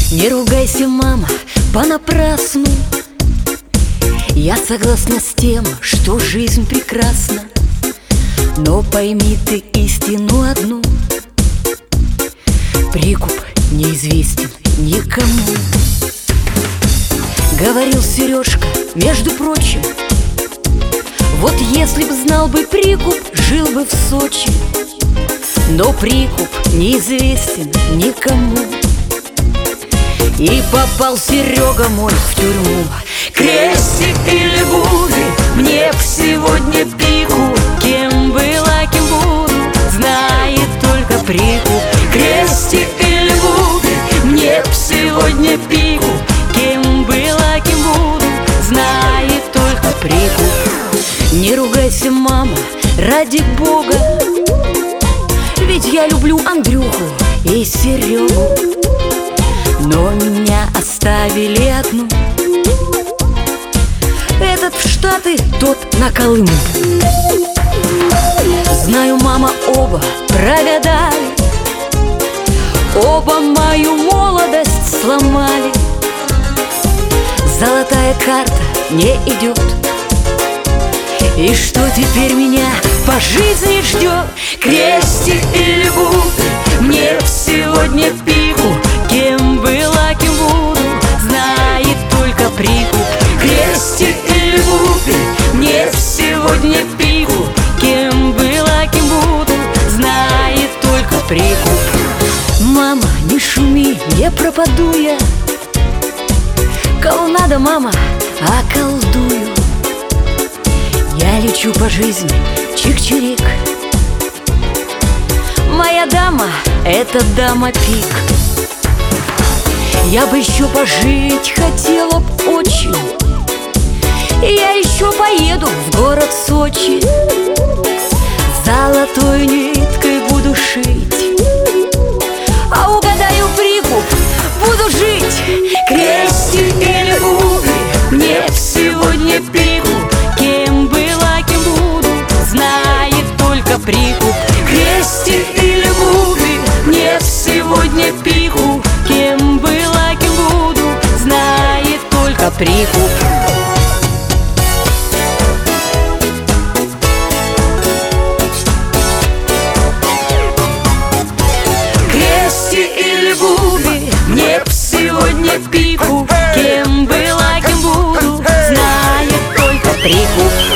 Не ругайся, мама, понапрасну. Я согласна с тем, что жизнь прекрасна, но пойми ты истину одну: прикуп неизвестен никому. Говорил Сережка, между прочим, вот если б знал бы прикуп, жил бы в Сочи. Но прикуп неизвестен никому. И попал Серега мой в тюрьму. Крестик или Буби, мне б сегодня пику. Кем была, кем буду, знает только прикуп. Крестик или Буби, мне б сегодня пику. Кем была, кем буду, знает только прикуп. Не ругайся, мама, ради Бога, ведь я люблю Андрюху и Серегу. Но меня оставили одну. Этот в Штаты, тот на Колым. Знаю, мама, оба прогадали, оба мою молодость сломали. Золотая карта не идет. И что теперь меня по жизни ждет? Крестик или Буби, мне сегодня пику. Кем была, кем буду, знает только прикуп. Крестик или Буби, мне сегодня пику. Кем была, кем буду, знает только прикуп. Мама, не шуми, не пропаду я. Кого надо, мама, околдую. Я лечу по жизни, чик-чирик. Моя дама — это дама-пик. Я бы еще пожить хотела б очень. Я еще поеду в город Сочи. Золотой ниткой буду шить, а угадаю прикуп, буду жить. Крестик или Буби, мне сегодня пику. Кем была, кем буду, знает только прикуп. Крестик или Буби, мне сегодня пику. Кем была, кем буду, знает только прикуп. Крестик или Буби, мне сегодня пику. Кем была, кем буду, знает только прикуп.